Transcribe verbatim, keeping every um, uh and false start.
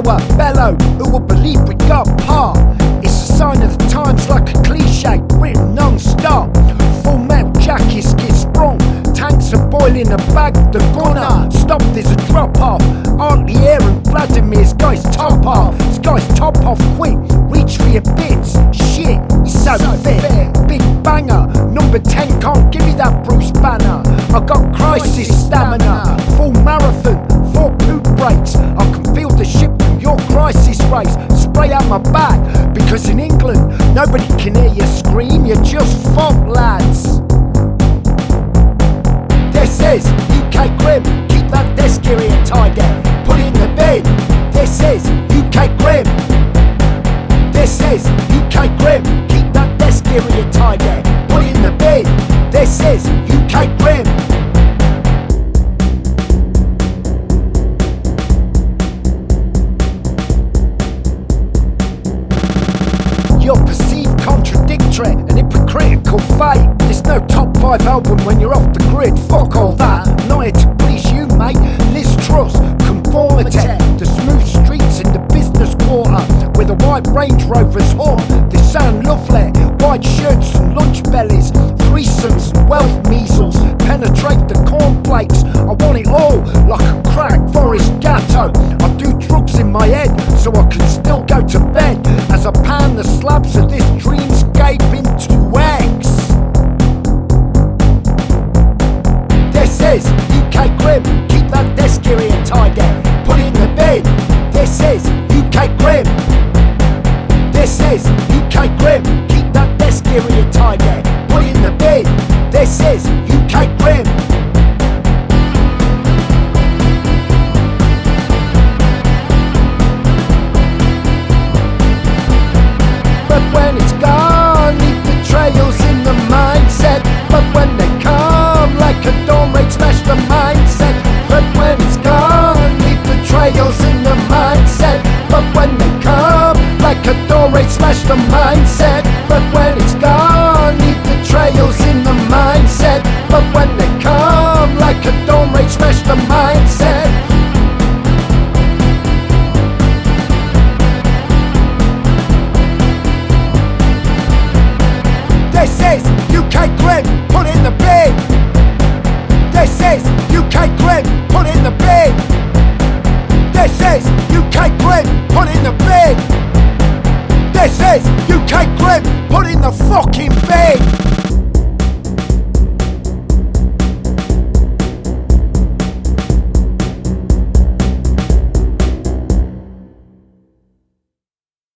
bellower, bellow, who will believe we got part? It's a sign of the times, like a cliche, written non-stop. Full metal jackets get sprung, tanks are boiling, a bag, the gunner. Stop, there's a drop off. Aren't here and Vladimir's guy's top off. This guy's top off quick, reach for your bits. Shit, he's so, so fit. fit. Big banger, number ten can't give me that Bruce Banner. I got crisis stamina, full marathon, four poop breaks. I can feel the ship from your crisis race. Spray out my back, because in England nobody can hear you scream. You're just fuck lads. This is U K Grim, keep that desk area tidy, put it in the bin. This is U K Grim. This is U K Grim, keep that desk area tidy, put it in the bin. This is U K Grim. You're perceived contradictory and hypocritical fate. There's no top five album when you're off the grid. Fuck all that, not here to please you, mate. Liz Truss, conformity, the smooth streets in the business quarter with a white Range Rover's horn. They sound lovely, white shirts and lunch bellies, threesomes and wealth measles, penetrate the cornflakes. I want it all, like a crack Forest Gatto. I do drugs in my head so I can still go to bed as I pan the slabs of this dreamscape into eggs. This is U K Grim, keep that desk area tidy, put it in the bin. This is U K Grim. This is U K Grim, keep that desk area tidy, put it in the bin. This is U K Grim. But when it's gone, leave the trails in the mindset. But when they come, like a dawn raid, smash the mindset. But when it's gone, leave the trails in the mindset. But when they come, like a dawn raid, smash the mindset. But when it's gone, leave the trails in the mindset. But when they come, like a dawn raid, smash the mindset. This is U K Grim, put it in the bin. This is U K Grim, put it in the bin. This is U K Grim, put it in the bin. This is U K Grim, put it in the fucking bin.